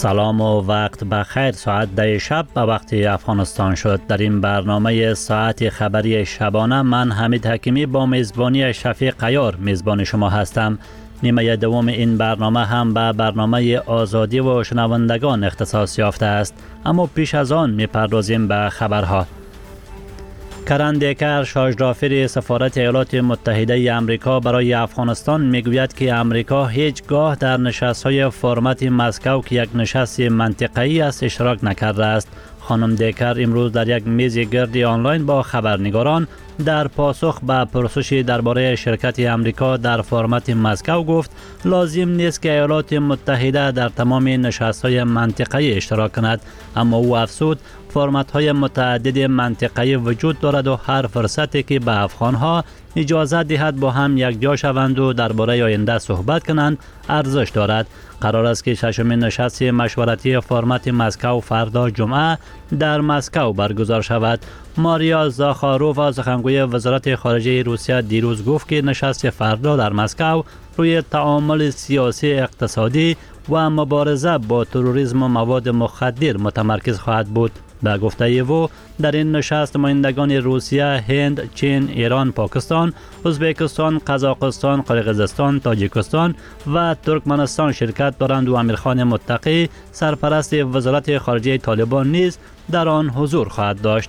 سلام و وقت بخیر. ساعت 10 شب به وقت افغانستان شد. در این برنامه ساعت خبری شبانه من حمید حکیمی با میزبانی شفیق عیار میزبان شما هستم. نیمه دوم این برنامه هم به برنامه آزادی و شنوندگان اختصاص یافته است، اما پیش از آن میپردازیم به خبرها. کرن دیکر، شاژدافر سفارت ایالات متحده ای آمریکا برای افغانستان میگوید که آمریکا هیچگاه در نشست‌های فرمت مسکو که یک نشست منطقه‌ای است اشتراک نکرده است. خانم دیکر امروز در یک میز گرد آنلاین با خبرنگاران در پاسخ به پرسش درباره شرکت آمریکا در فرمت مسکو گفت لازم نیست که ایالات متحده در تمام نشست‌های منطقه‌ای اشتراک کند، اما او افزود فرمت‌های متعدد منطقه‌ای وجود دارد و هر فرصتی که به افغان‌ها اجازه دهد با هم یکجا شوند و درباره آینده صحبت کنند ارزش دارد. قرار است که ششمین نشست مشورتی فرمت مسکو فردا جمعه در مسکو برگزار شود. ماریا زاخارووا، سخنگوی وزارت خارجه روسیه، دیروز گفت که نشست فردا در مسکو روی تعامل سیاسی، اقتصادی و مبارزه با تروریسم و مواد مخدر متمرکز خواهد بود. به گفته او در این نشست نمایندگان روسیه، هند، چین، ایران، پاکستان، ازبکستان، قزاقستان، قرقیزستان، تاجیکستان و ترکمنستان شرکت دارند و امیرخان متقی، سرپرست وزارت خارجه طالبان نیز در آن حضور خواهد داشت.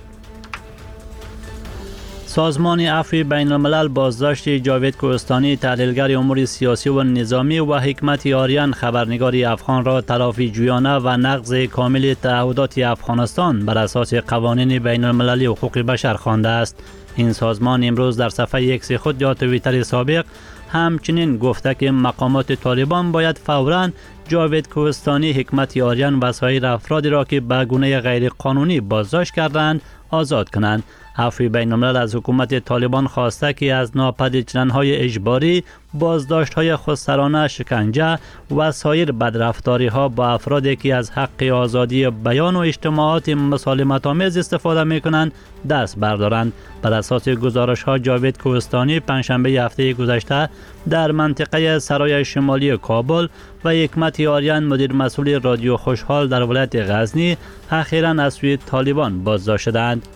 سازمان عفو بین الملل بازداشت جاوید کوهستانی، تحلیلگر امور سیاسی و نظامی، و حکمت آریان، خبرنگار افغان را تلافی جویانه و نقض کامل تعهدات افغانستان بر اساس قوانین بین المللی حقوق بشر خوانده است. این سازمان امروز در صفحه ایکس خود یا توییتر سابق همچنین گفته که مقامات طالبان باید فوراً جاوید کوهستانی، حکمت آریان و سایر افرادی را که به گونه غیر قانونی بازداشت کردند آزاد کنند. عفو بین الملل از حکومت طالبان خواسته که از ناپدید شدن‌های اجباری، بازداشت‌های خودسرانه، شکنجه و سایر بدرفتاری‌ها با افرادی که از حق آزادی بیان و اجتماعات مسالمت‌آمیز استفاده می‌کنند دست بردارند. بر اساس گزارش‌ها جاوید کوهستانی پنجشنبه هفته گذشته در منطقه سرای شمالی کابل و حکمت آریان، مدیر مسئول رادیو خوشحال در ولایت غزنی، اخیراً از سوی طالبان بازداشت شدند.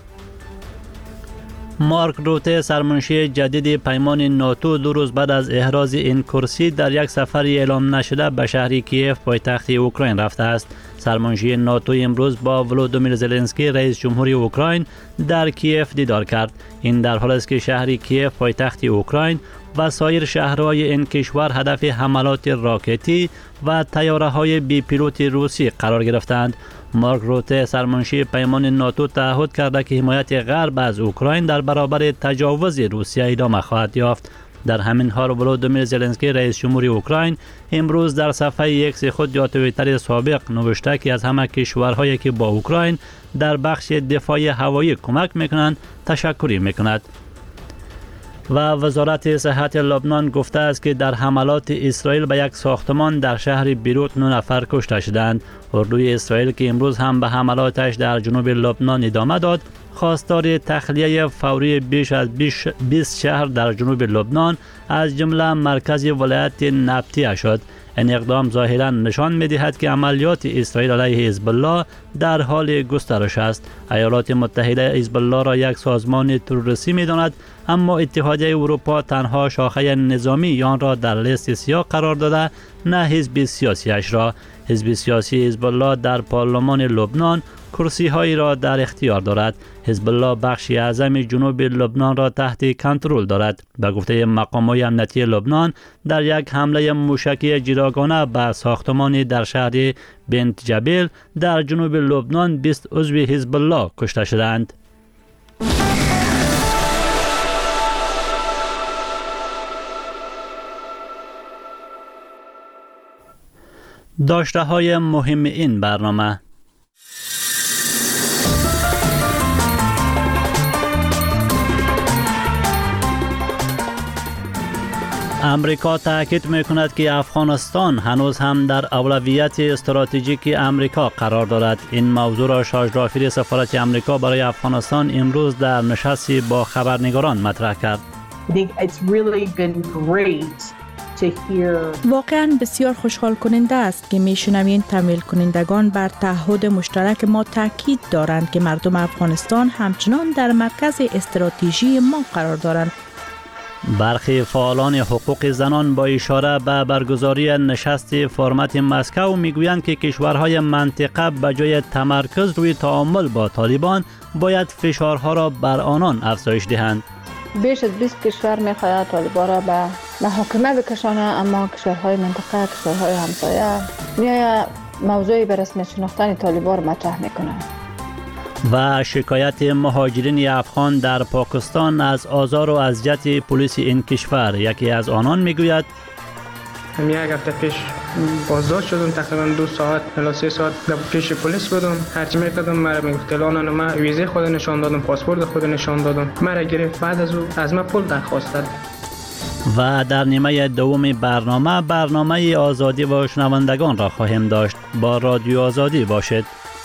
مارک روته، سرمنشی جدید پیمان ناتو، 2 روز بعد از احراز این کرسی در یک سفر اعلام نشده به شهر کیف پایتخت اوکراین رفته است. سرمنشی ناتو امروز با ولودیمیر زلنسکی، رئیس جمهوری اوکراین، در کیف دیدار کرد. این در حالی است که شهر کیف پایتخت اوکراین و سایر شهرهای این کشور هدف حملات راکتی و طیاره‌های بی پیلوت روسی قرار گرفتند. مارک روته، سرمنشی پیمان ناتو، تعهد کرده که حمایت غرب از اوکراین در برابر تجاوز روسیه ادامه خواهد یافت. در همین حال ولودیمیر زلنسکی، رئیس جمهوری اوکراین، امروز در صفحه ایکس خود یا توییتر سابق نوشته که از همه کشورهایی که با اوکراین در بخش دفاع هوایی کمک میکنند تشکر میکند. و وزارت صحت لبنان گفته است که در حملات اسرائیل به یک ساختمان در شهر بیروت 9 نفر کشته شدند. اردوی اسرائیل که امروز هم به حملاتش در جنوب لبنان ادامه داد، خواستار تخلیه فوری بیش از 20 شهر در جنوب لبنان از جمله مرکز ولایت نبطیه شد. این اقدام ظاهراً نشان می‌دهد که عملیات اسرائیل علیه حزب الله در حال گسترش است. ایالات متحده حزب الله را یک سازمان تروریستی می‌داند، اما اتحادیه اروپا تنها شاخه نظامی آن را در لیست سیاه قرار داده، نه حزب سیاسیش را. حزب سیاسی حزب الله در پارلمان لبنان کرسی‌هایی را در اختیار دارد. حزب الله بخشی اعظم جنوب لبنان را تحت کنترل دارد. به گفته مقامات امنیتی لبنان، در یک حمله موشکی جیره‌گانه به ساختمانی در شهر بنت جبیل در جنوب لبنان 20 عضو حزب الله کشته شدند. داشته های مهم این برنامه: امریکا تاکید می‌کند که افغانستان هنوز هم در اولویت استراتژیک امریکا قرار دارد. این موضوع را شاژدافر سفارت امریکا برای افغانستان امروز در نشستی با خبرنگاران مطرح کرد. I think it's really been great واقعا بسیار خوشحال کننده است که میشنویم تمویل کنندگان بر تعهد مشترک ما تاکید دارند که مردم افغانستان همچنان در مرکز استراتژی ما قرار دارند. برخی فعالان حقوق زنان با اشاره به برگزاری نشست فرمت مسکو میگویند که کشورهای منطقه به جای تمرکز روی تعامل با طالبان باید فشارها را بر آنان افزایش دهند. بیش از 20 کشور میخواهد طالبان را به محاکمه بکشانه، اما کشورهای منطقه، کشورهای همسایه میآید موضوعی به رسمیت شناختن طالبان را مطرح میکنند. و شکایت مهاجرین افغان در پاکستان از آزار و اذیت پلیس این کشور. یکی از آنان میگوید یک هفته پیش بازداشت شدم، تقریبا 2 ساعت الی 3 ساعت در پیش پلیس بودم. هرچی میکردم مرا میگفت الان من ویزه خود نشان دادم، پاسپورت خود نشان دادم، مرا گرفت. بعد از او از من پول درخواست داد. و در نیمه دوم برنامه آزادی و شنوندگان را خواهیم داشت. با رادیو آزادی باشید.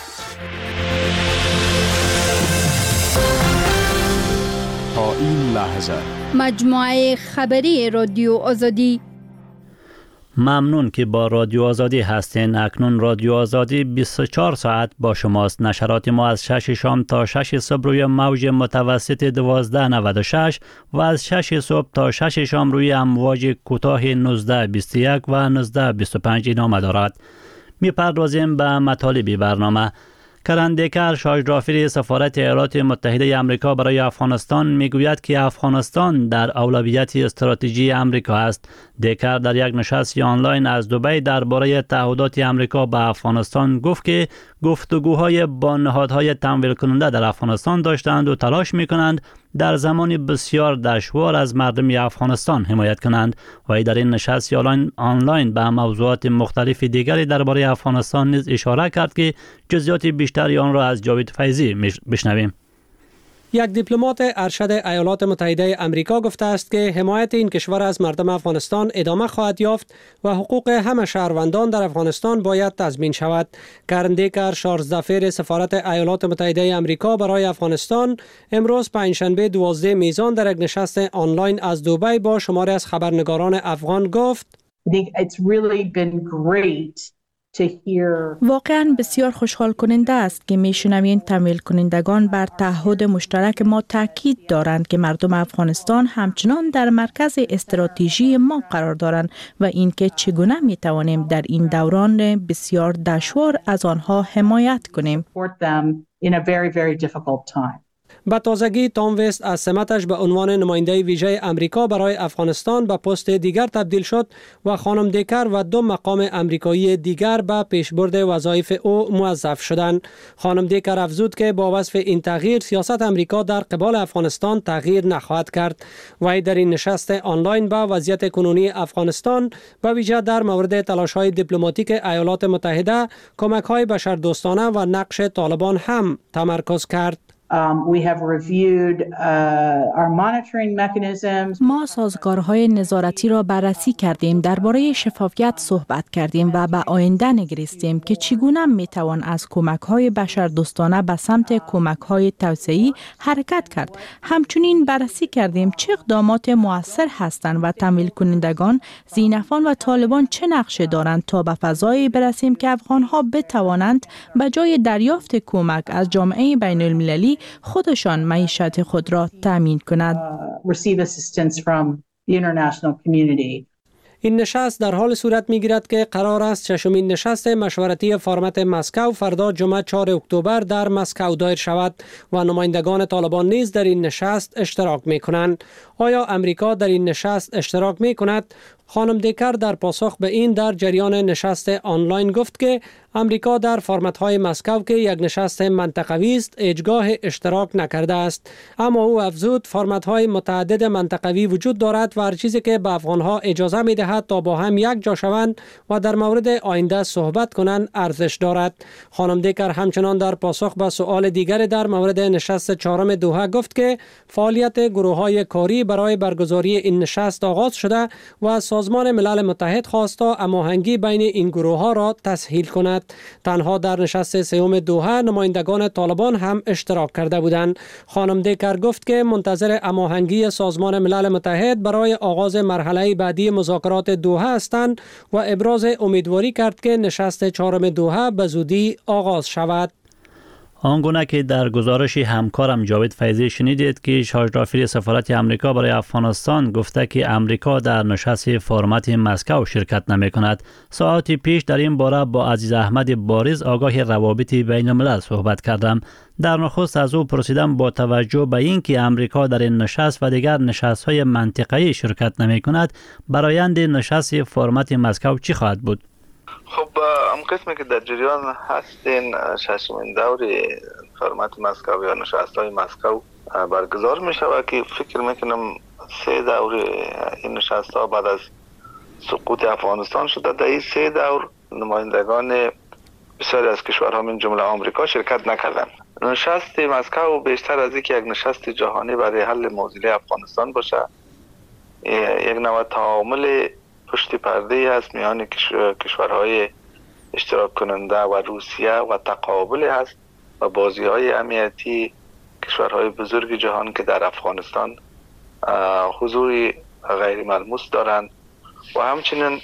تا این لحظه مجموعه خبری رادیو آزادی. ممنون که با رادیو آزادی هستین. اکنون رادیو آزادی 24 ساعت با شماست. نشرات ما از 6 شام تا 6 صبح روی موج متوسط 1296 و از 6 صبح تا 6 شام روی امواج کوتاه 1921 و 1925 ادامه دارد. میپردازیم به مطالب برنامه. کرن دیکر، شاهرافی سفارت ایالات متحده آمریکا برای افغانستان میگوید که افغانستان در اولویت استراتژی آمریکا است. دیکر در یک نشست آنلاین از دبی درباره تعهدات آمریکا به افغانستان گفت که گفتگوهای با نهادهای تمویل کننده در افغانستان داشتند و تلاش میکنند در زمان بسیار دشوار از مردم افغانستان حمایت کنند. و در این نشست آنلاین به موضوعات مختلف دیگری درباره افغانستان نیز اشاره کرد که جزئیات بیشتری آن را از جاوید فیضی بشنویم. یک دیپلمات ارشد ایالات متحده آمریکا گفته است که حمایت این کشور از مردم افغانستان ادامه خواهد یافت و حقوق همه شهروندان در افغانستان باید تضمین شود. کرن دیکر، شارزدفیر سفارت ایالات متحده آمریکا برای افغانستان، امروز پنجشنبه 12 میزان در یک نشست آنلاین از دبی با شماری از خبرنگاران افغان گفت: واقعا بسیار خوشحال کننده است که میشنویم تمویل کنندگان بر تعهد مشترک ما تاکید دارند که مردم افغانستان همچنان در مرکز استراتژی ما قرار دارند و اینکه چگونه میتوانیم در این دوران بسیار دشوار از آنها حمایت کنیم. به تازگی تام وست از سمتش به عنوان نماینده ویژه امریکا برای افغانستان به پست دیگر تبدیل شد و خانم دیکر و 2 مقام امریکایی دیگر به پیشبرد وظایف او موظف شدند. خانم دیکر افزود که با وصف این تغییر سیاست امریکا در قبال افغانستان تغییر نخواهد کرد. و در این نشست آنلاین به وضعیت کنونی افغانستان به ویژه در مورد تلاش‌های دیپلماتیک ایالات متحده، کمک‌های بشردوستانه و نقش طالبان هم تمرکز کرد. ما سازگارهای نظارتی را بررسی کردیم، درباره شفافیت صحبت کردیم و به آینده نگریستیم که چگونه میتوان از کمک‌های بشردوستانه به سمت کمک‌های توسعه‌ای حرکت کرد. همچنین بررسی کردیم چه اقدامات مؤثر هستند و تمویل کنندگان، زینفان و طالبان چه نقشه دارند تا به فضایی برسیم که افغان‌ها بتوانند به جای دریافت کمک از جامعه بین‌المللی خودشان معیشت خود را تامین کنند. این نشست در حال صورت می‌گیرد که قرار است 6مین نشست مشورتی فرمت مسکو فردا جمعه 4 اکتبر در مسکو دایر شود و نمایندگان طالبان نیز در این نشست اشتراک می‌کنند. آیا امریکا در این نشست اشتراک می‌کند؟ خانم دیکر در پاسخ به این در جریان نشست آنلاین گفت که امریکا در فرمت‌های مسکو که یک نشست منطقوی است هیچگاه اشتراک نکرده است. اما او افزود فرمت‌های متعدد منطقوی وجود دارد و هر چیزی که به افغان‌ها اجازه می‌دهد تا با هم یک جا شوند و در مورد آینده صحبت کنند ارزش دارد. خانم دیکر همچنان در پاسخ به سؤال دیگر در مورد نشست 4 دوحه گفت که فعالیت گروه‌های کاری برای برگزاری این نشست آغاز شده و سازمان ملل متحد خواست تا هماهنگی بین این گروه ها را تسهیل کند. تنها در نشست سوم دوحه نمایندگان طالبان هم اشتراک کرده بودند. خانم دیکر گفت که منتظر هماهنگی سازمان ملل متحد برای آغاز مرحله بعدی مذاکرات دوحه هستند و ابراز امیدواری کرد که نشست چهارم دوحه به زودی آغاز شود. آنگونه که در گزارش همکارم جاوید فیضی شنیدید که شاهدافیر سفارت امریکا برای افغانستان گفته که امریکا در نشست فرمت مسکو شرکت نمی کند. ساعتی پیش در این باره با عزیز احمد بارز آگاه روابط بین الملل صحبت کردم. در نخست از او پرسیدم با توجه به اینکه امریکا در این نشست و دیگر نشست‌های منطقه‌ای شرکت نمی کند، برآیند نشست فرمت مسکو چی خواهد بود؟ خب قسمی که در جریان هستین ششمین دور فرمت مسکو یا نشست‌های مسکو برگزار می شود که فکر میکنم 3 دور این نشست‌ها بعد از سقوط افغانستان شده. در این 3 دور نمایندگان بسیاری از کشورها من جمله آمریکا شرکت نکردند. نشست مسکو بیشتر از یک نشست جهانی برای حل معضل افغانستان باشه، یک نوع تعامل پشت پرده است میان کشورهای اشتراک کننده و روسیه و تقابل است و بازی‌های امنیتی کشورهای بزرگ جهان که در افغانستان حضوری غیر ملموس دارند و همچنین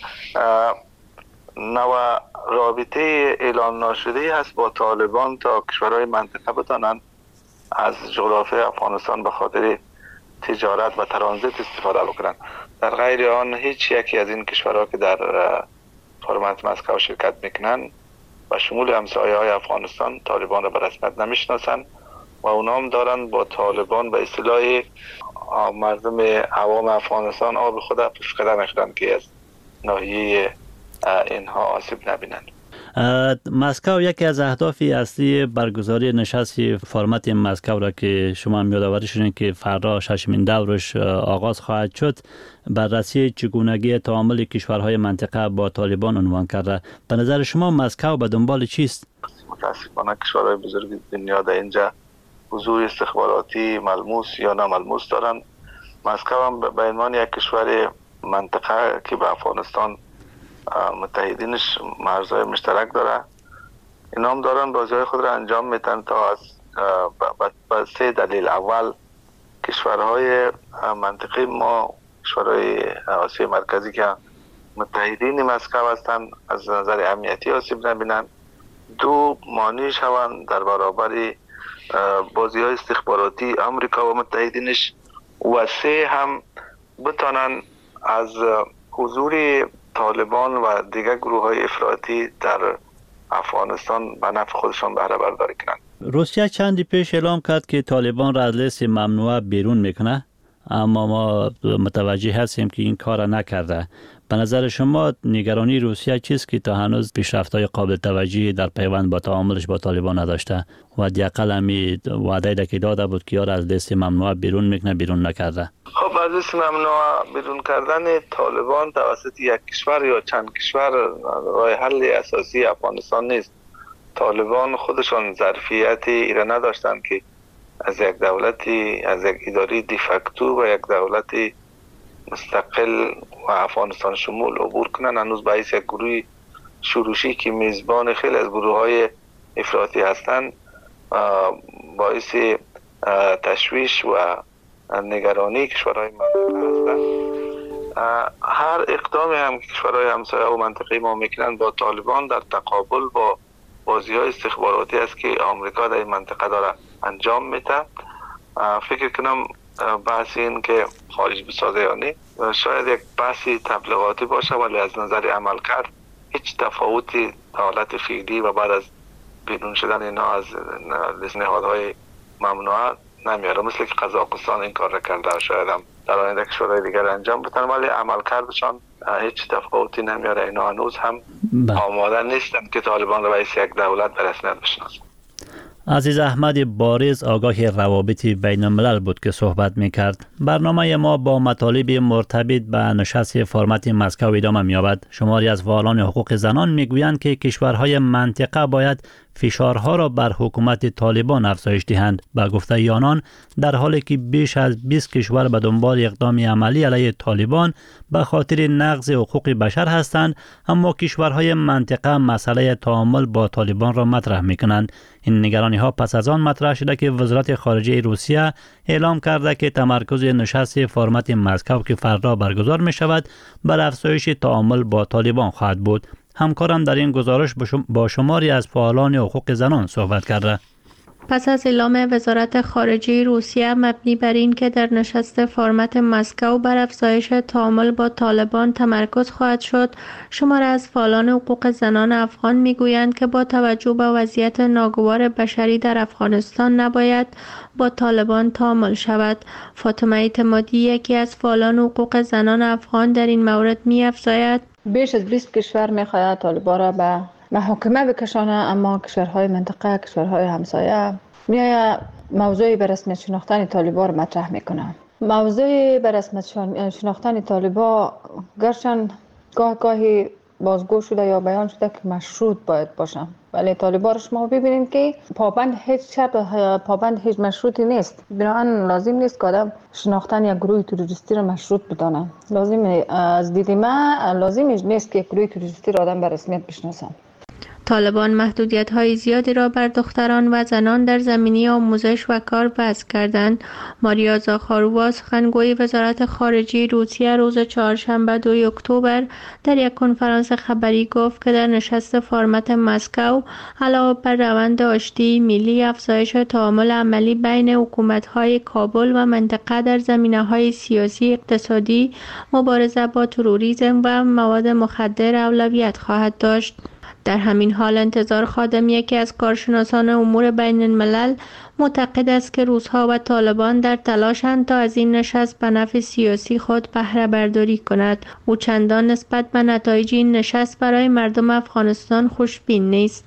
نوع رابطه اعلام ناشده است با طالبان تا کشورهای منطقه بتانند از جغرافیای افغانستان به خاطر تجارت و ترانزیت استفاده بکنند. در غیر آن هیچ یکی از این کشورها که در فرمت مسکو شرکت میکنند و شمول همسایه‌های افغانستان طالبان را به رسمیت نمیشناسند و اونا هم دارند با طالبان به اصطلاح مردم عوام افغانستان آب خود پشت قدم نشدند که از ناحیه اینها آسیب نبینند. مسکو یکی از اهداف اصلی برگزاری نشست فرمت مسکو را که شما هم یادآوری شدین که فردا ششمین دورش آغاز خواهد شد، بررسی چگونگی تعامل کشورهای منطقه با طالبان عنوان کرده. به نظر شما مسکو به دنبال چیست؟ متاسفانه کشورهای بزرگ دنیا در اینجا حضور استخباراتی ملموس یا ناملموس دارند. مسکو هم به عنوان یک کشور منطقه که به افغانستان متحدینش مرزهای مشترک داره، اینا هم دارن بازی‌های خود را انجام میدن تا از با 3 دلیل. اول کشورهای منطقه ما، کشورهای آسیای مرکزی که متحدین مسکو هستند، از نظر امنیتی آسیب نبینن. 2 مانع شوند در برابر بازی‌های استخباراتی آمریکا و متحدینش و 3 هم بتانن از حضور طالبان و دیگر گروه‌های افراطی در افغانستان به نفع خودشان بهره برداری کنند. روسیه چندی پیش اعلام کرد که طالبان را از لیست ممنوعه بیرون میکنه، اما ما متوجه هستیم که این کار را نکرده. به نظر شما نگرانی روسیه چیست که تا هنوز پیشرفت‌های قابل توجهی در پیوند با تعاملش با طالبان نداشته و حداقل همین وعده که داده بود که یار از لیست ممنوعه بیرون میکنه بیرون نکرده؟ خب از لیست ممنوعه بیرون کردن طالبان توسط یک کشور یا چند کشور راه حل اساسی افغانستان نیست. طالبان خودشان ظرفیت ایره نداشتند که از یک دولتی، از یک اداره دیفکتو و یک دولتی مستقل و افغانستان شمول عبور کنن. هنوز باعث یک گروه شروشی که میزبان خیلی از گروه‌های افراطی هستند باعث تشویش و نگرانی کشورهای منطقه هستند. هر اقدامی هم که کشورهای همسایه و منطقه ما میکنن با طالبان در تقابل با بازی‌های استخباراتی است که آمریکا در این منطقه داره انجام میده. فکر کنم بحث این که خارج بسازه یا نه شاید یک بحثی تبلیغاتی باشه، ولی از نظر عمل کرد هیچ تفاوتی حالت فعلی و بعد از بیرون شدن اینا از نهادهای ممنوعه نمیاره. مثل که قزاقستان این کار را کرده، شاید هم در آینده کشورهای دیگر انجام بدن، ولی عمل کردشان هیچ تفاوتی نمیاره. اینا هنوز هم آماده نیستند که طالبان را رئیس یک دولت به رسمیت بشناسند. عزیز احمد بارز آگاه روابط بین الملل بود که صحبت میکرد. برنامه ما با مطالب مرتبط به نشست فرمت مسکو ادامه می‌یابد. شماری از فعالان حقوق زنان میگویند که کشورهای منطقه باید فشارها را بر حکومت طالبان افزایش دهند. به گفته آنان در حالی که بیش از 20 کشور به دنبال اقدام عملی علیه طالبان به خاطر نقض حقوق بشر هستند، اما کشورهای منطقه مسئله تعامل با طالبان را مطرح می‌کنند. این نگرانی ها پس از آن مطرح شده که وزارت خارجه روسیه اعلام کرده که تمرکز نشست فرمت مسکو که فردا برگزار می شود بر افزایش تعامل با طالبان خواهد بود. همکارم در این گزارش با شماری از فعالان حقوق زنان صحبت کرده. پس از اعلام وزارت خارجه روسیه مبنی بر این که در نشست فرمت مسکو بر افزایش تعامل با طالبان تمرکز خواهد شد، شمار از فعالان حقوق زنان افغان میگویند که با توجه به وضعیت ناگوار بشری در افغانستان نباید با طالبان تعامل شود. فاطمه اعتمادی یکی از فعالان حقوق زنان افغان در این مورد می‌افزاید: بیش از 20 کشور می‌خواهد طالبان را به محاکمه بکشانه، اما کشورهای منطقه، کشورهای همسایه میآید موضوعی به رسمیت شناختن طالبان را مطرح میکنه. موضوعی به رسمیت شناختن طالبان گرچند گاهی بازگو شده یا بیان شده که مشروط باید باشه، ولی طالبان را شما ببینید که پابند هیچ شرط پابند هیچ مشروطی نیست. بنابراین لازم نیست که آدم شناختن یک گروه تروریستی را مشروط بدانه. از دید من لازم نیست که گروه تروریستی را آدم به رسمیت بشناسه. طالبان محدودیت‌های زیادی را بر دختران و زنان در زمینه آموزش و کار وضع کردند. ماریا زاخاروا، سخنگوی وزارت خارجه روسیه، روز چهارشنبه 2 اکتبر در یک کنفرانس خبری گفت که در نشست فرمت مسکو علاوه بر روند آشتی ملی، افزایش تعامل عملی بین حکومت‌های کابل و منطقه در زمینه‌های سیاسی، اقتصادی، مبارزه با تروریسم و مواد مخدر اولویت خواهد داشت. در همین حال انتظار خادم، یکی از کارشناسان امور بین الملل، معتقد است که روس‌ها و طالبان در تلاشند تا از این نشست به نفع سیاسی خود بهره برداری کند. او چندان نسبت به نتایج این نشست برای مردم افغانستان خوشبین نیست.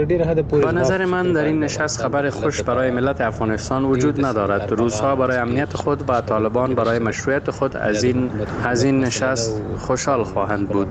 به نظر من در این نشست خبر خوش برای ملت افغانستان وجود ندارد. روس‌ها برای امنیت خود و طالبان برای مشروعیت خود از این نشست خوشحال خواهند بود.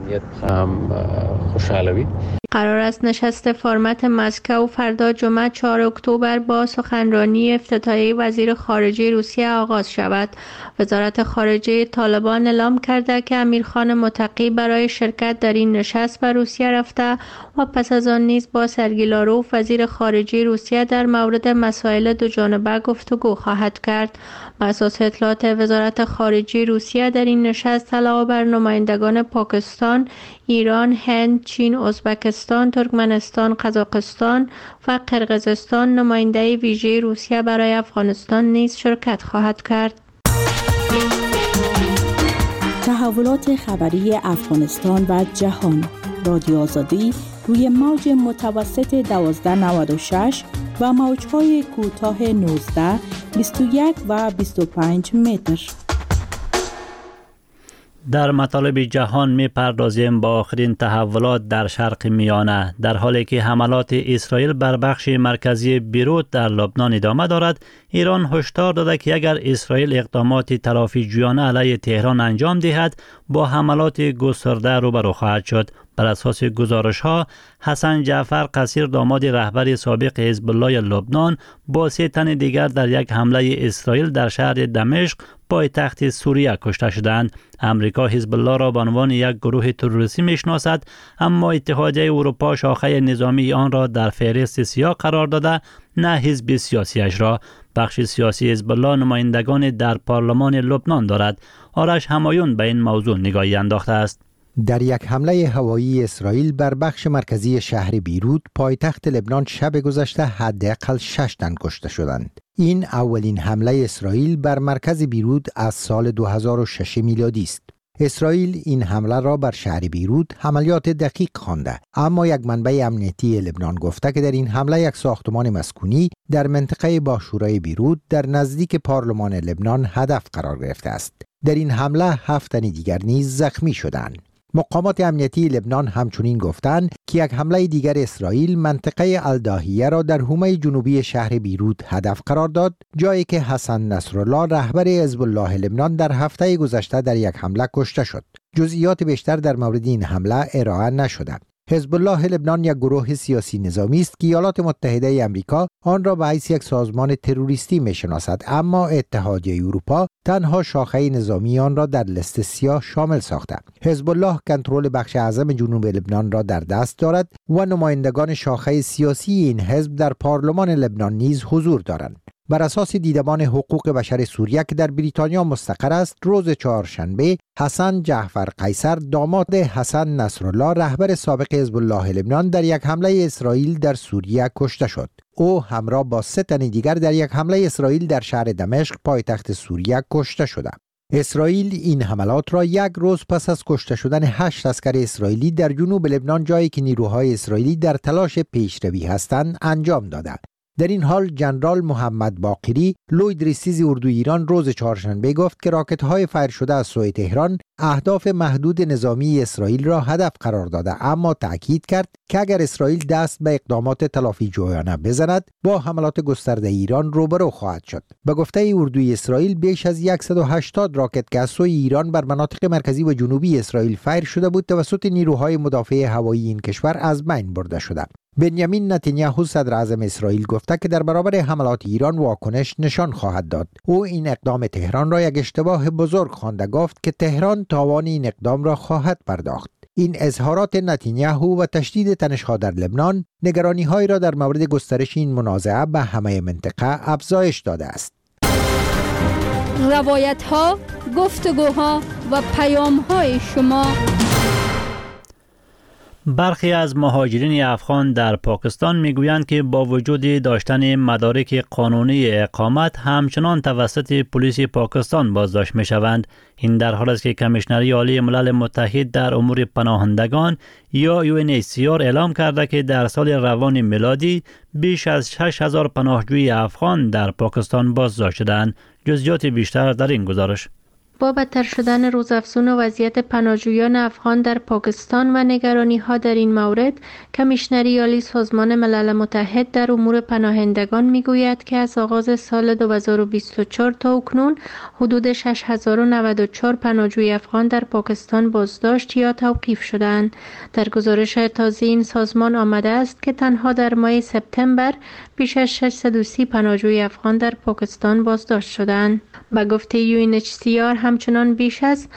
قرار است نشست فرمت مسکو فردا جمعه 4 اکتبر با سخنرانی افتتاحیه وزیر خارجه روسیه آغاز شود. وزارت خارجه طالبان اعلام کرده که امیرخان متقی برای شرکت در این نشست به روسیه رفته و پس از آن نیز با سرگی لاروف وزیر خارجه روسیه در مورد مسائل دوجانبه گفتگو خواهد کرد. بر اساس اطلاعات وزارت خارجه روسیه در این نشست علاوه بر نمایندگان پاکستان، ایران، هند، چین، ازبکستان، ترکمنستان، قزاقستان و قرقیزستان نماینده ویژه روسیه برای افغانستان نیز شرکت خواهد کرد. تحولات خبری افغانستان و جهان. رادیو آزادی روی موج متوسط 1296 و موج‌های کوتاه 19، 21 و 25 متر. در مطالب جهان می پردازیم با آخرین تحولات در شرق میانه. در حالی که حملات اسرائیل بر بخش مرکزی بیروت در لبنان ادامه دارد، ایران هشدار داده که اگر اسرائیل اقدامات تلافی جویانه علیه تهران انجام دهد، با حملات گسترده روبرو خواهد شد. بر اساس گزارش‌ها، حسن جعفر قصیر، داماد رهبر سابق حزب الله لبنان، با 3 تن دیگر در یک حمله اسرائیل در شهر دمشق پایتخت سوریه کشته شدند. امریکا حزب الله را به عنوان یک گروه تروریستی میشناسد، اما اتحادیه اروپا شاخه نظامی آن را در فهرست سیاه قرار داده، نه حزب سیاسیش را. بخش سیاسی حزب الله نمایندگان در پارلمان لبنان دارد. آرش همایون به این موضوع نگاهی انداخته است. در یک حمله هوایی اسرائیل بر بخش مرکزی شهر بیروت، پایتخت لبنان، شب گذشته حداقل 6 تن کشته شدند. این اولین حمله اسرائیل بر مرکز بیروت از سال 2006 میلادی است. اسرائیل این حمله را بر شهر بیروت عملیات دقیق خوانده، اما یک منبع امنیتی لبنان گفته که در این حمله یک ساختمان مسکونی در منطقه باشورای بیروت در نزدیک پارلمان لبنان هدف قرار گرفته است. در این حمله 7 تن دیگر نیز زخمی شدند. مقامات امنیتی لبنان همچنین گفتند که یک حمله دیگر اسرائیل منطقه الداهیه را در حومه جنوبی شهر بیروت هدف قرار داد، جایی که حسن نصرالله رهبر حزب الله لبنان در هفته گذشته در یک حمله کشته شد. جزئیات بیشتر در مورد این حمله ارائه نشده. حزب الله لبنان یک گروه سیاسی نظامی است که ایالات متحده آمریکا آن را به حیث یک سازمان تروریستی می‌شناسد، اما اتحادیه اروپا تنها شاخه نظامی آن را در لیست سیاه شامل ساخته. حزب الله کنترل بخش اعظم جنوب لبنان را در دست دارد و نمایندگان شاخه سیاسی این حزب در پارلمان لبنان نیز حضور دارند. بر اساس دیدبان حقوق بشر سوریه که در بریتانیا مستقر است، روز چهارشنبه حسن جعفر قیصر داماد حسن نصرالله رهبر سابق حزب الله لبنان در یک حمله اسرائیل در سوریه کشته شد. او همراه با 3 تن دیگر در یک حمله اسرائیل در شهر دمشق پایتخت سوریه کشته شده. اسرائیل این حملات را یک روز پس از کشته شدن 8 عسکر اسرائیلی در جنوب لبنان، جایی که نیروهای اسرائیلی در تلاش پیشروی هستند، انجام داده. در این حال جنرال محمد باقری لوی ریسیز اردوی ایران روز چهارشنبه گفت که راکت‌های فایر شده از سوی تهران اهداف محدود نظامی اسرائیل را هدف قرار داده، اما تأکید کرد که اگر اسرائیل دست به اقدامات تلافی جویانه بزند با حملات گسترده ایران روبرو خواهد شد. به گفته اردوی اسرائیل بیش از 180 راکت که از سوی ایران بر مناطق مرکزی و جنوبی اسرائیل فایر شده بود توسط نیروهای مدافع هوایی این کشور از بین برده شده. بنیامین نتانیاهو صدر اعظم اسرائیل گفته که در برابر حملات ایران واکنش نشان خواهد داد. او این اقدام تهران را یک اشتباه بزرگ خوانده، گفت که تهران تاوان این اقدام را خواهد پرداخت. این اظهارات نتانیاهو و تشدید تنش‌ها در لبنان نگرانی‌هایی را در مورد گسترش این منازعه به همه منطقه افزایش داده است. روایت‌ها، گفتگوها و پیام‌های شما. برخی از مهاجرین افغان در پاکستان میگویند که با وجود داشتن مدارک قانونی اقامت همچنان توسط پلیس پاکستان بازداشت میشوند. این در حالی است که کمیشنری عالی ملل متحد در امور پناهندگان یا UNHCR اعلام کرده که در سال روان میلادی بیش از 6000 پناهجوی افغان در پاکستان بازداشت شدند. جزئیات بیشتر در این گزارش. با بدتر شدن روزافزون وضعیت پناهجویان افغان در پاکستان و نگرانی‌ها در این مورد، کمیشنری عالی سازمان ملل متحد در امور پناهندگان میگوید که از آغاز سال 2024 تا اکنون حدود 6094 پناهجوی افغان در پاکستان بازداشت یا توقیف شدند. در گزارش تازه این سازمان آمده است که تنها در ماه سپتامبر بیش از 630 پناهجوی افغان در پاکستان بازداشت شدند. به گفته UNHCR همچنان بیش از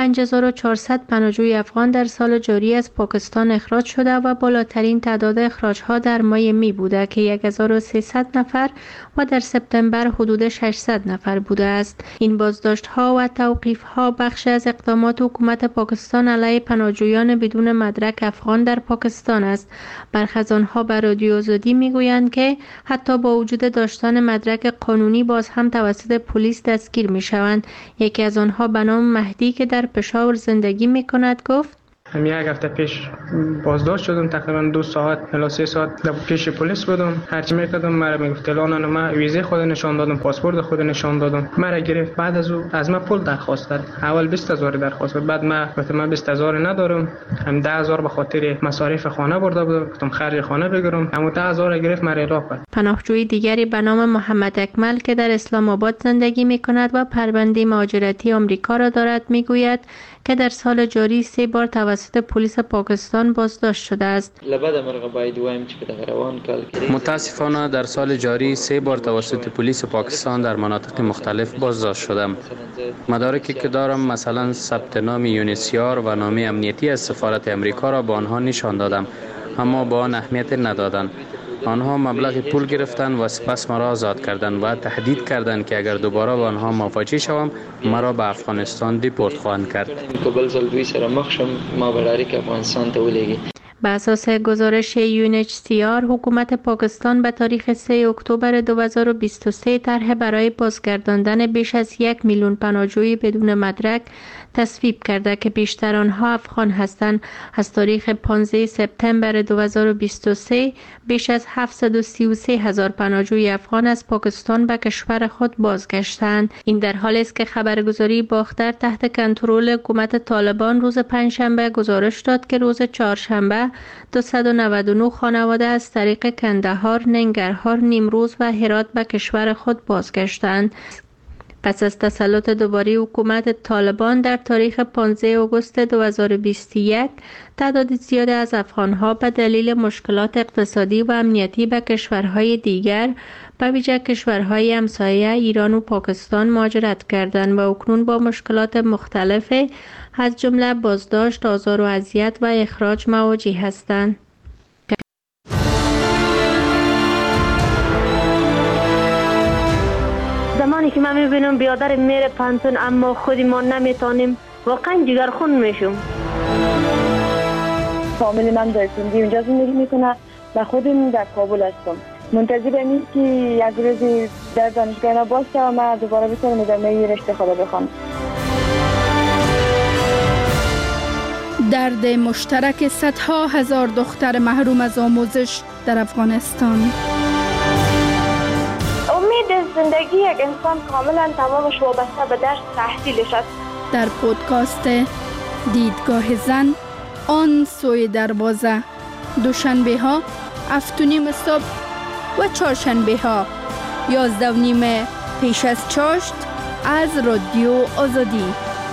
5400 پناهجوی افغان در سال جاری از پاکستان اخراج شده و بالاترین تعداد اخراج‌ها در ماه می بوده که 1300 نفر و در سپتامبر حدود 600 نفر بوده است. این بازداشت‌ها و توقیف‌ها بخش از اقدامات حکومت پاکستان علیه پناهجویان بدون مدرک افغان در پاکستان است. برخی از آنها به رادیو آزادی میگویند که حتی با وجود داشتن مدرک قانونی باز هم توسط پلیس دستگیر میشوند. یکی از آنها به نام مهدی که در پشاور زندگی میکند گفت: یک هفته پیش بازداشت شدم، تقریبا 2 ساعت الی 3 ساعت در پیش پلیس بودم. هرچی میکردم مرا میگفت الان من ویزه خود نشان دادم، پاسپورت خود نشان دادم. مرا گرفت. بعد از من پول درخواست کرد. اول 20000 درخواست کرد. بعد من 20000 ندارم، هم 10000 به خاطر مصارف خانه برده بودم، گفتم خرج خانه بگیرم، هم 10000 گرفت مرا اعلام کرد. پناهجوی دیگری به نام محمد اکمل که در اسلام آباد زندگی میکند و پرونده مهاجرتی آمریکا را دارد میگوید که در سال جاری 3 بار توسط پلیس پاکستان بازداشت شده است. متاسفانه در سال جاری 3 بار توسط پلیس پاکستان در مناطق مختلف بازداشت شدم. مدارکی که دارم مثلا ثبت نام یونیسیار و نامه امنیتی از سفارت امریکا را به آنها نشان دادم، اما با آن اهمیت ندادند. آنها مبلغ پول گرفتند و سپس مرا آزاد کردند و تهدید کردند که اگر دوباره با آنها مواجه شوم مرا به افغانستان دیپورت خواهند کرد. به اساس گزارش UNHCR، حکومت پاکستان به تاریخ 3 اکتبر 2023 طرح برای بازگرداندن بیش از 1 میلیون پناهجوی بدون مدرک تصویب کرده که بیشتر آنها افغان هستند. از تاریخ 15 سپتامبر 2023 بیش از 733,000 پناهجوی افغان از پاکستان به کشور خود بازگشتند. این در حالی است که خبرگزاری باختر تحت کنترل حکومت طالبان روز پنجشنبه گزارش داد که روز چهارشنبه 299 خانواده از طریق کندهار، ننگرهار، نیمروز و هرات به کشور خود بازگشتند. پس از تسلط دوباره حکومت طالبان در تاریخ 15 آگوست 2021 تعداد زیاد از افغانها به دلیل مشکلات اقتصادی و امنیتی به کشورهای دیگر به ویژه کشورهای همسایه ایران و پاکستان مهاجرت کردند و اکنون با مشکلات مختلف از جمله بازداشت، آزار و اذیت و اخراج مواجه هستند. زمانی که من میبینم بیادر میره پانتون اما خودی ما نمیتونیم، واقعا جگرخون میشم. فامیلی من در سندی اونجا زندگی میکنه و خودم در کابل هستم. منتظر اینم که یک روزی در دانشگاه باشه و من دوباره بتونم ادامه رشته خود بخوام. درد مشترک صدها هزار دختر محروم از آموزش در افغانستان. امید زندگی یک انسان کاملا تمامش وابسته به درس تحصیلش است. در پودکاست دیدگاه زن آن سوی دروازه، دوشنبه ها 7:30 صبح و چهارشنبه ها 11:30 پیش از چاشت از رادیو آزادی.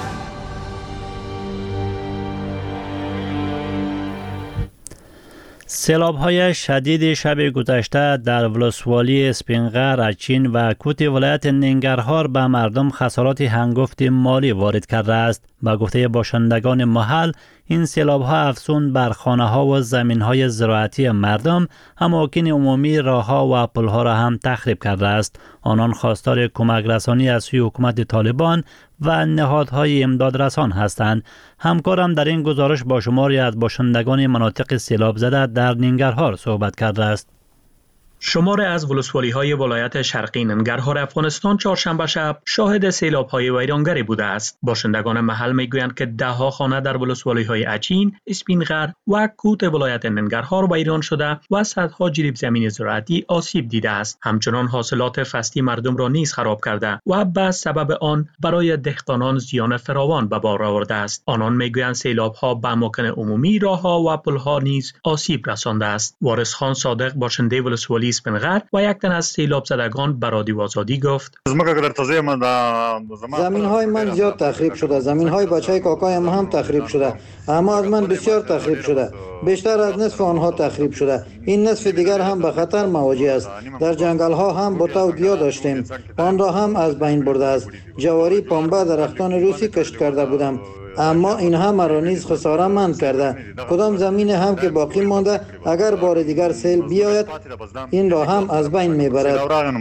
سیلاب‌های شدید شب گذشته در ولسوالی اسپینغر، اچین و کوت ولایت ننگرهار به مردم خسارات هنگفت مالی وارد کرده است. با گفته باشندگان محل، این سیلاب‌ها افزون بر خانه‌ها و زمین‌های زراعتی مردم، اماکن عمومی، راه‌ها و پل‌ها را هم تخریب کرده است. آنان خواستار کمک رسانی از سوی حکومت طالبان و نهادهای امداد رسان هستند. همکارم در این گزارش با شماری از باشندگان مناطق سیلاب زده در ننگرهار صحبت کرده است. شماری از ولسوالی‌های ولایت شرقی ننگرهار افغانستان چهارشنبه شب شاهد سیلاب‌های ویرانگری بوده است. باشندگان محل میگویند که ده‌ها خانه در ولسوالی‌های اچین، اسپینغر و کوت ولایت ننگرهار ویران شده و صدها جریب زمین زراعتی آسیب دیده است. همچنان حاصلات فصلی مردم را نیز خراب کرده و به سبب آن برای دهقانان زیان فراوان به بار آورده است. آنان میگویند سیلاب‌ها به اماکن عمومی، راه‌ها و پل‌ها نیز آسیب رسانده است. وارث خان صادق باشنده ولسوالی اسپینغر و یک تن از سیلاب زدگان به رادیو آزادی گفت: زمین‌های من زیاد تخریب شده، زمین‌های بچه‌های کاکایم هم تخریب شده، اما از من بسیار تخریب شده. بیشتر از نصف آنها تخریب شده. این نصف دیگر هم به خطر مواجه است. در جنگل‌ها هم بوتا و گیا داشتیم، آن را هم از بین برده است. جواری، پنبه، درختان روسی کشت کرده بودم، اما اینها مرا نیز خساره مند کرده. کدام زمین هم که باقی مانده اگر بار دیگر سیل بیاید این را هم از بین میبرد.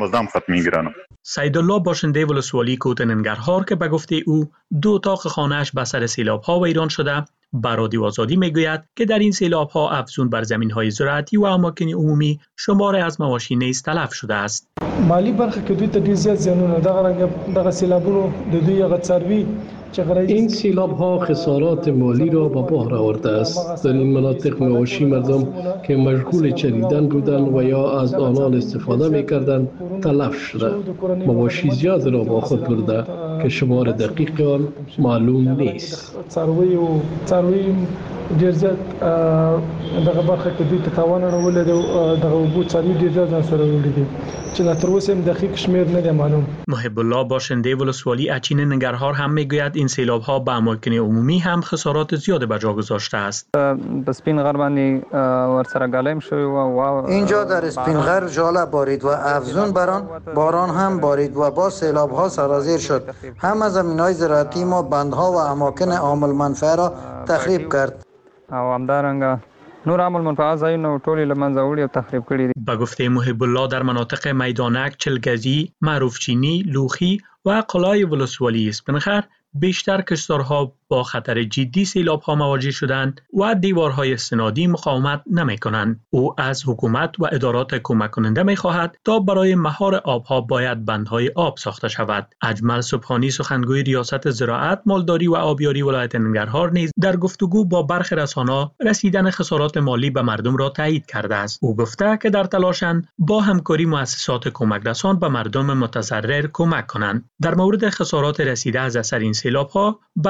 سیدالله باشنده ولسوالی کوت ننگرهار که به گفته او 2 اتاق خانه‌اش به سر سیلاب‌ها ویران شده، به رادیو آزادی میگوید که در این سیلاب‌ها افزون بر زمین‌های زراعتی و اماکن عمومی شماری از مواشی نیز تلف شده است. مالی برخه که دوی ته ډیر زیات زیانونه دغه سیلابونو د دوی هغه څاروي این سیلاب‌ها خسارات مالی را به بار آورده است. در این مناطق مواشی مردم که مشغول چریدن بودند و یا از آنان استفاده می‌کردند تلف شده. مواشی زیاد را با خود برده که شمار دقیق آن معلوم نیست. څاروي ډیر زیات دغه برخه کې دوی ته تاوان اړولې دغه وبو څاروي ډیر زیات سره وړي دي چې لا تر اوسه هم دقیق شمیر نه دی معلوم. محب الله باشنده ولسوالی اچین ننگرهار هم میگوید این سیلاب‌ها به اماکن عمومی هم خسارات زیاد به جا گذاشته است. اسپینغر باندې ورسره ګالم شوی و اینجا در اسپینغر ژاله بارید و افزون بران باران هم بارید و با سیلاب‌ها سرازیر شد. هم زمین‌های زراعتی ما، بندها و اماکن عامل منفعه را تخریب کرد. او همدارنګه نور عامل منفعه ځایونه ټول له منځه وړي او تخریب کړي دي. به گفته محب الله در مناطق میدانک، چلگزی، معروفچینی، لوخی و قلای ولسوالی اسپینغر بیشتر کشتارها با خطر جدی سیلاب‌ها مواجه شدند و دیوارهای استنادی مقاومت نمی‌کنند. او از حکومت و ادارات کمک کننده می‌خواهد تا برای مهار آب‌ها باید بندهای آب ساخته شود. اجمل سبحانی سخنگوی ریاست زراعت، مالداری و آبیاری ولایت ننگرهار نیز در گفتگو با برخی رسانه‌ها رسیدن خسارات مالی به مردم را تایید کرده است. او گفته که در تلاشند با همکاری مؤسسات کمک رسان به مردم متضرر کمک کنند. در مورد خسارات رسیده از اثر این سیلاب‌ها به مردم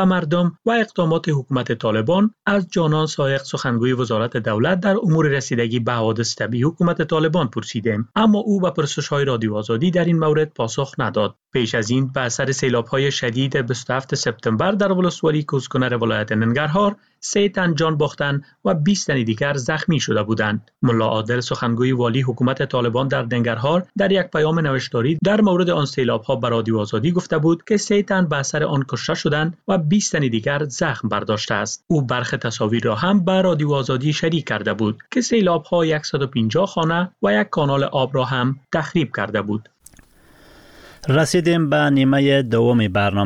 نظام و اقدامات حکومت طالبان از جانان سایق سخنگوی وزارت دولت در امور رسیدگی به حوادث طبیعی حکومت طالبان پرسیدیم، اما او به پرسش‌های رادیو آزادی در این مورد پاسخ نداد. پیش از این به اثر سیلاب‌های شدید 27 سپتامبر در ولسوالی کوزکنر ولایت ننگرهار 3 تن جان باختند و 20 تن دیگر زخمی شده بودند. ملا عادل سخنگوی والی حکومت طالبان در ننگرهار در یک پیام نوشتاری در مورد آن سیلاب‌ها به رادیو آزادی گفته بود که 3 تن به اثر آن کشته شدند و 20 تن دیگر زخم برداشته است. او برخی تصاویر را هم به رادیو آزادی شریک کرده بود که سیلاب‌ها 150 خانه و یک کانال آب را هم تخریب کرده بود. رسیدیم به نیمه دوم برنامه.